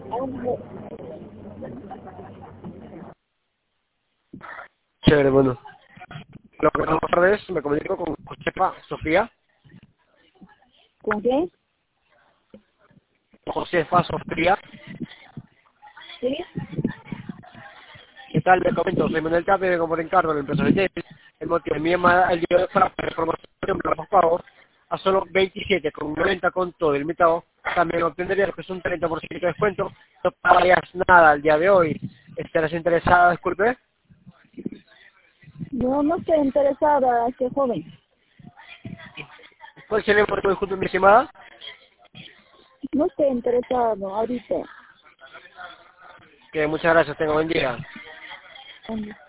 Chévere, bueno. Lo que vamos a hacer es, me comunico con Josefa Sofía. ¿Con qué? Josefa Sofía. ¿Sí? ¿Qué tal? Le comento, soy Manuel Tapia, vengo por encargo de la empresa de Tenis. El motivo de mi llamada el día de hoy para la promoción de los pagos a solo 27,90 con todo el invitado. También obtendría lo que es un 30% de descuento. No pagarías nada el día de hoy. ¿Estarás interesada? Disculpe. No, no estoy interesada, qué joven. ¿Cuál sería el motivo? Disculpe, mi estimada. No estoy interesado ahorita. Que muchas gracias, tengo buen día.